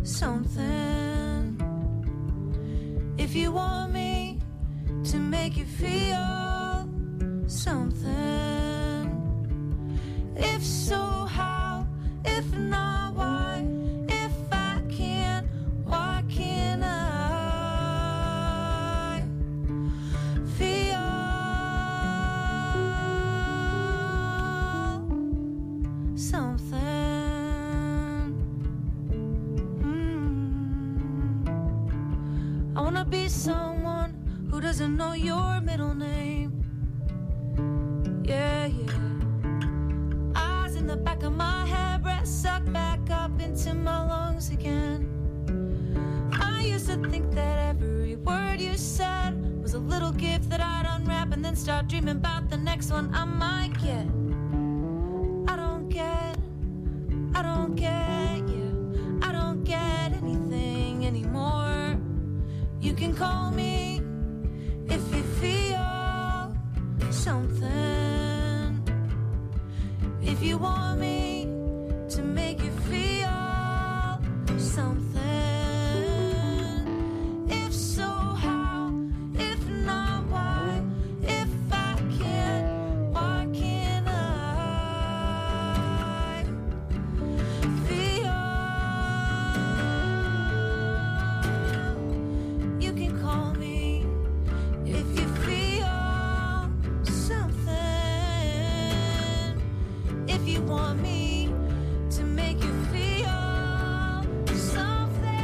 something. If you want me to make you feel something, if so, how? If not, why? If I can't, why can't I feel something? I wanna be someone who doesn't know your middle name. Yeah, yeah. Eyes in the back of my head, breath sucked back up into my lungs again. I used to think that every word you said was a little gift that I'd unwrap and then start dreaming about the next one I might get. I don't get you. I don't get anything anymore. You can call me if you feel something. If you want me to make you feel something. If so, how? If not, why? If I can't, why can't I feel? You can call me if you feel something. If you want me to make you feel something.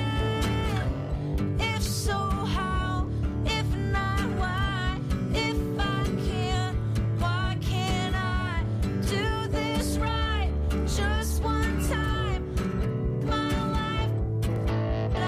If so, how? If not, why? If I can't, why can't I do this right just one time? My life, I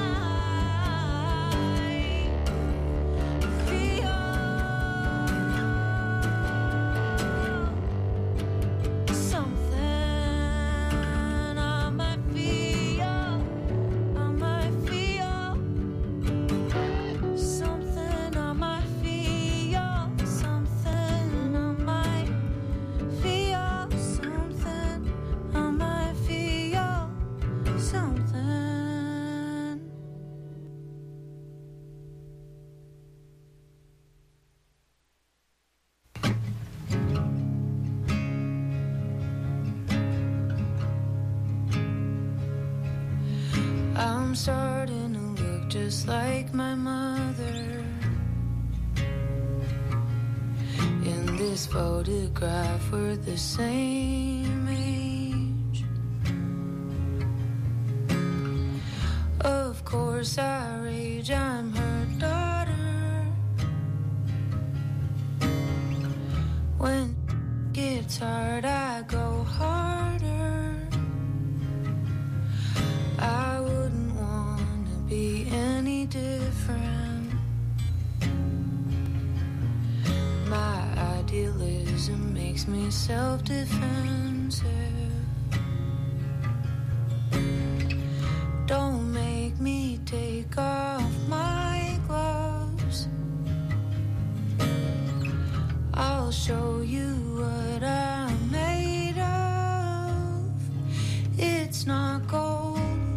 might feel something. I might feel something. I might feel something. I might feel something. I might feel something. I'm starting to look just like my mother in this photograph. We're the same age. Of course I rage, I'm her daughter. When it gets hard, I go harder. I wouldn't want to be any different. My idealism makes me self-defensive. Don't make me take off my gloves. I'll show you what I'm made of. It's not gold.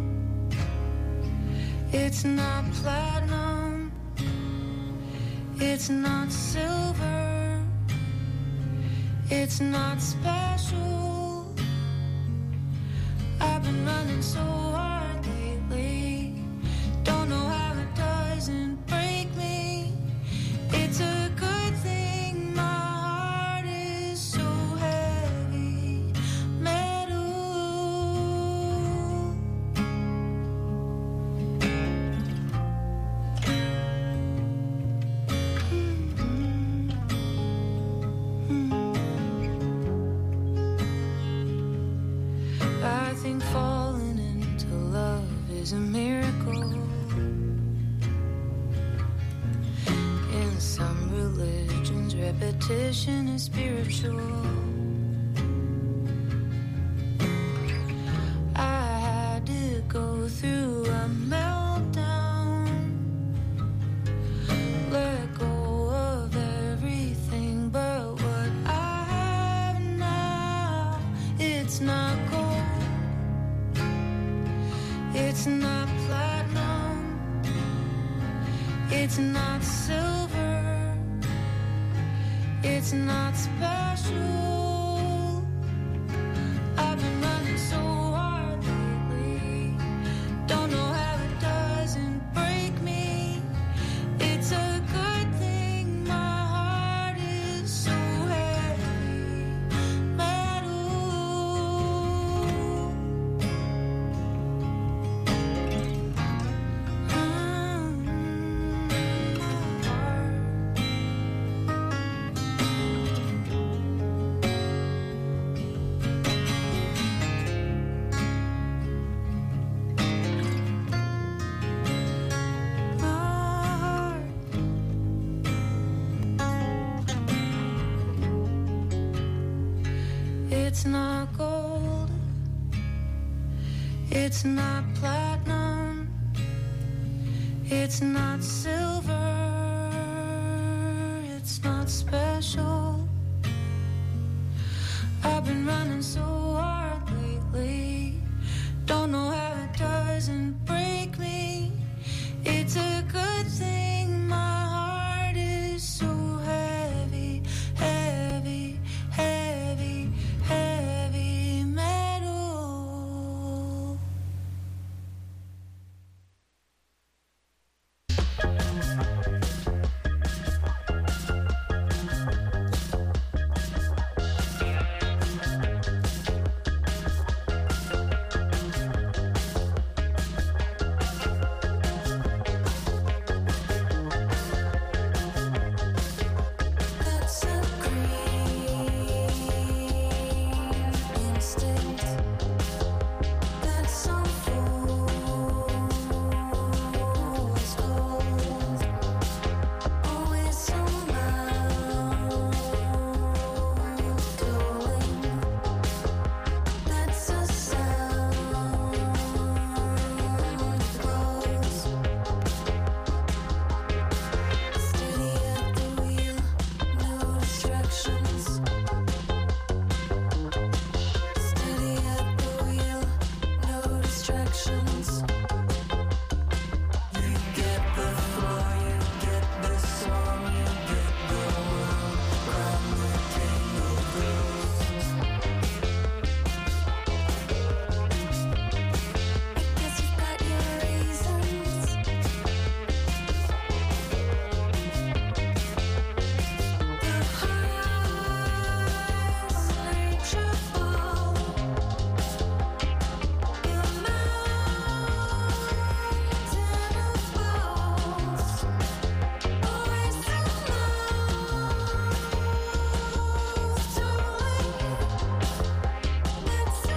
It's not platinum. It's not silver. It's not special. I've been running so hard lately. Don't know how it doesn't break me. It's a good thing my heart is so heavy metal. I think falling into love is a miracle. In some religions, repetition is spiritual. I had to go through a meltdown, let go of everything but what I have now. It's not gold. It's not platinum, it's not silver, it's not special. I've been running so hard lately, don't know how it doesn't break me. It's a good thing my heart is so heavy metal. It's not gold, it's not platinum, it's not silver, it's not special. I've been running so hard lately, don't know how it doesn't break me. It's a good thing my heart is so heavy, heavy, heavy, heavy metal. That's a green instinct. That's on fool's gold. Always so loud, going. That's a sound grows. Steady at the wheel, no distractions. Steady at the wheel, no distractions. You get the floor, you get the song, you get the world. Crown the king of ghosts. I guess you've got your reasons. The highs unreachable. Your mountain of balls. Always so low, towing. That's the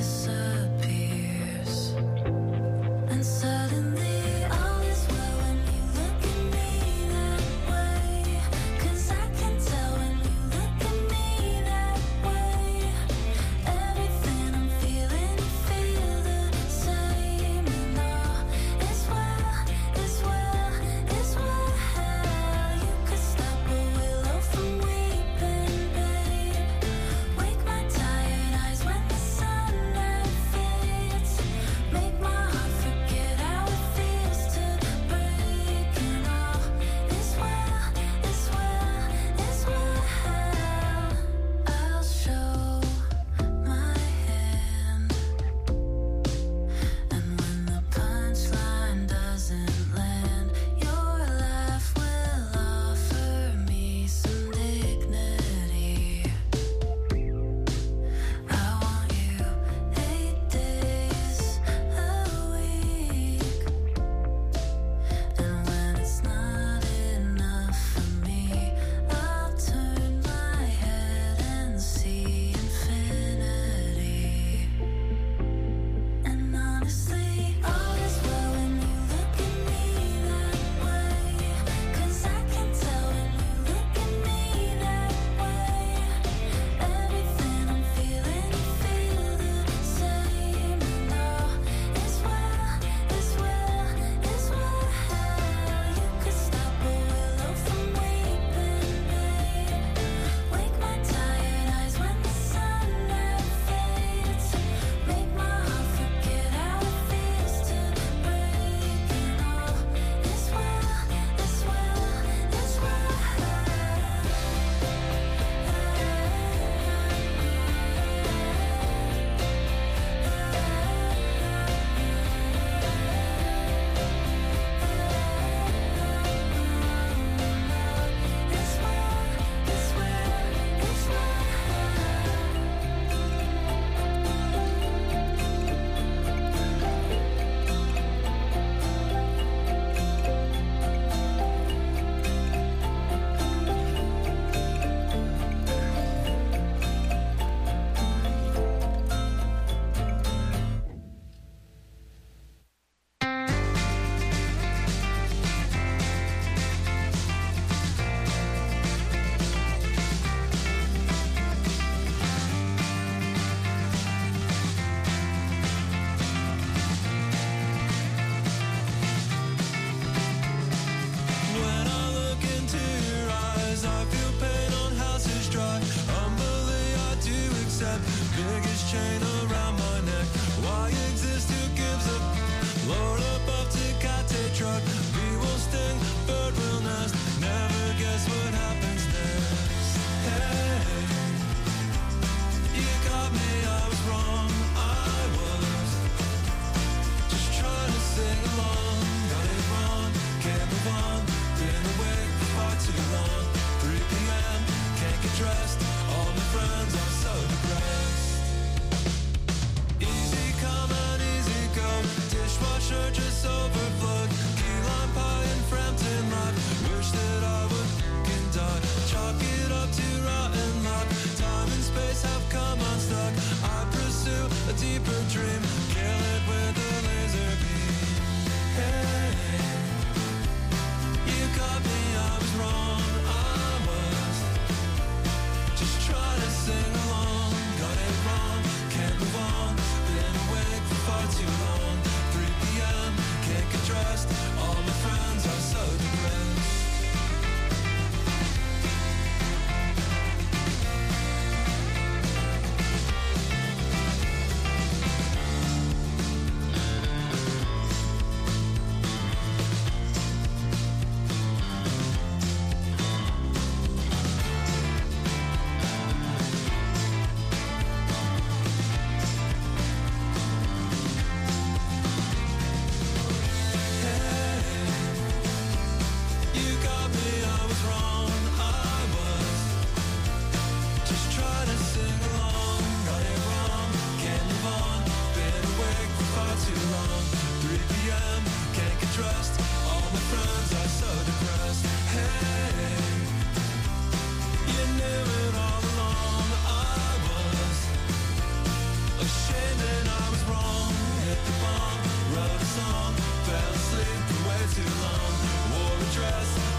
Suddenly all is well when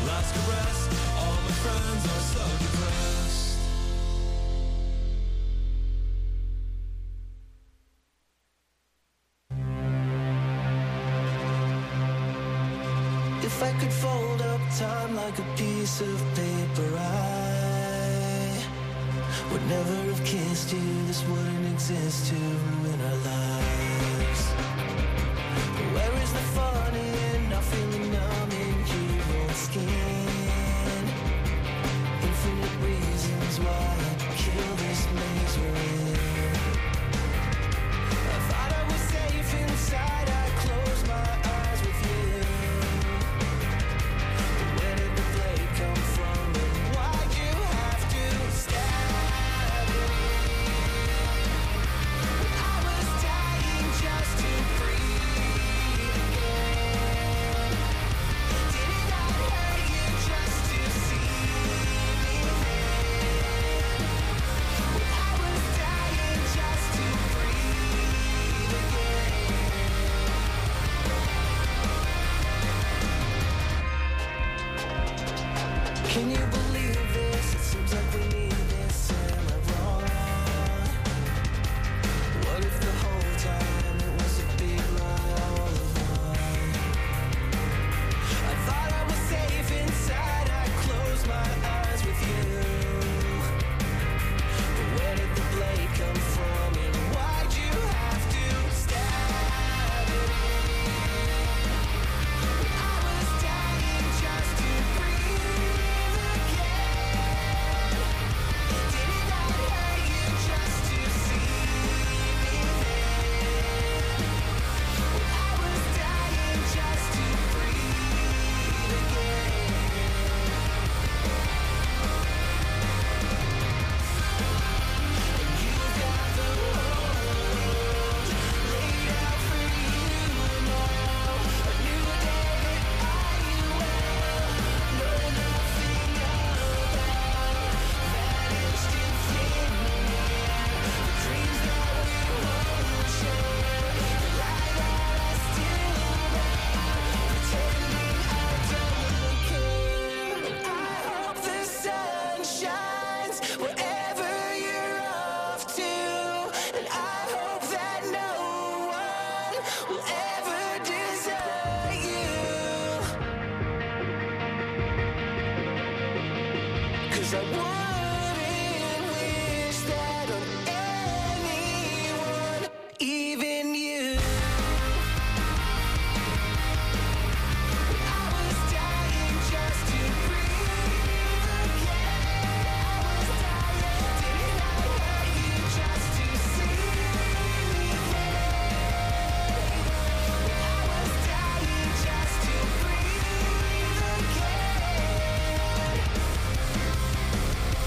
last caress. All my friends are so depressed. If I could fold up time like a piece of paper, I would never have kissed you. This wouldn't exist to ruin our lives. But where is the fun in not feeling numb in your own skin? Infinite reasons why I'd kill this maze we're in. I thought I was safe inside, I closed my eyes with you. Where did the blade come from and why'd you have to stab me? I was dying just to breathe again. Did it not hurt you just to see me then? I was dying just to breathe again. Can you believe this? It seems like we need this. Am I wrong? What if the whole time it was a big lie all along? I thought I was safe inside, I closed my eyes with you. But where did the blade come from and why'd you have to stab me? I was dying just to breathe again. Did it not hurt you just to see me then? I was dying just to breathe again. And you've got the world laid out for you now. A new day that I will know nothing about. Vanished in thin air. The dreams that we won't share. The lie that I still bear. Pretending I don't care. I hope the sun shines wherever you're off to. And I hope that no one will ever desert you. 'Cause I wouldn't wish that on anyone, even you. I was dying just to breathe again. I was dying. Did it not hurt you just to see me then? I was dying just to breathe again.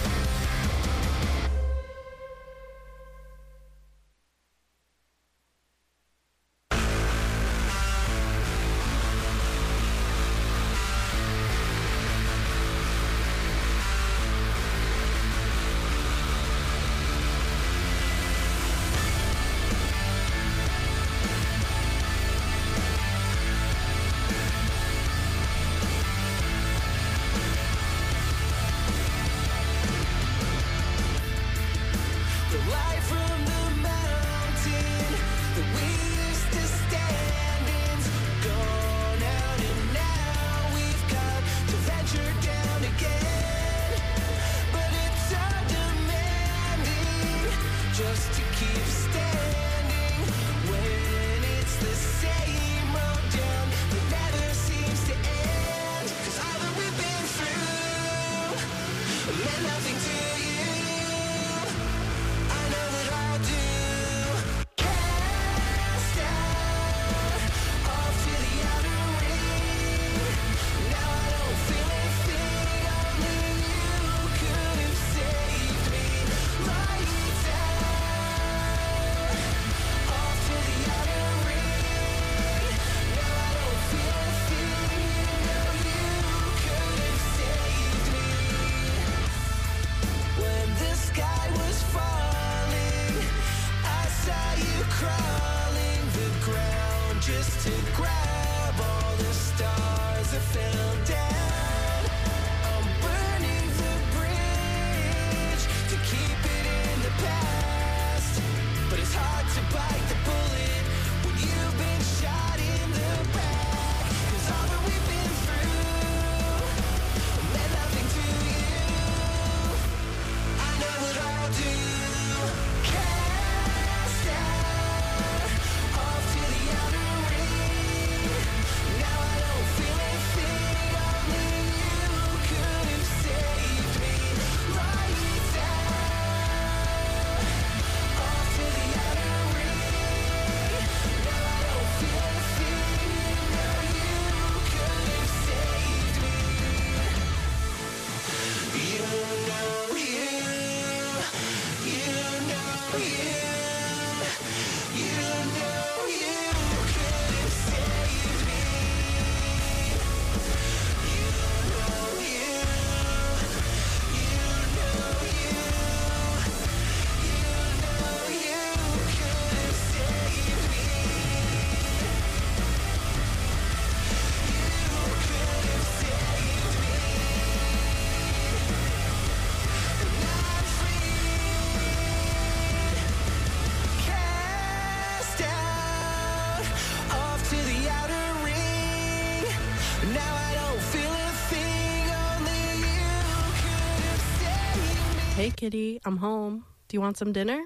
Now I don't feel a thing, only you could have saved me. Hey, kitty, I'm home. Do you want some dinner?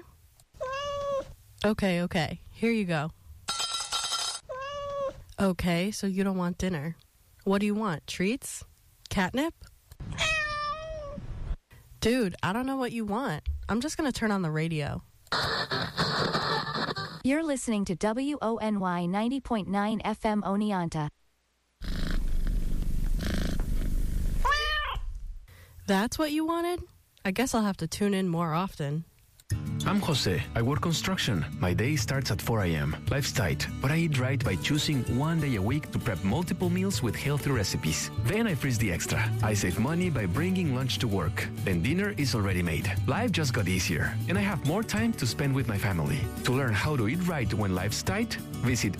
Okay. Here you go. Okay, so you don't want dinner. What do you want? Treats? Catnip? Dude, I don't know what you want. I'm just going to turn on the radio. You're listening to WONY 90.9 FM Oneonta. That's what you wanted? I guess I'll have to tune in more often. I'm Jose. I work construction. My day starts at 4 a.m. Life's tight, but I eat right by choosing one day a week to prep multiple meals with healthy recipes. Then I freeze the extra. I save money by bringing lunch to work. Then dinner is already made. Life just got easier, and I have more time to spend with my family. To learn how to eat right when life's tight, visit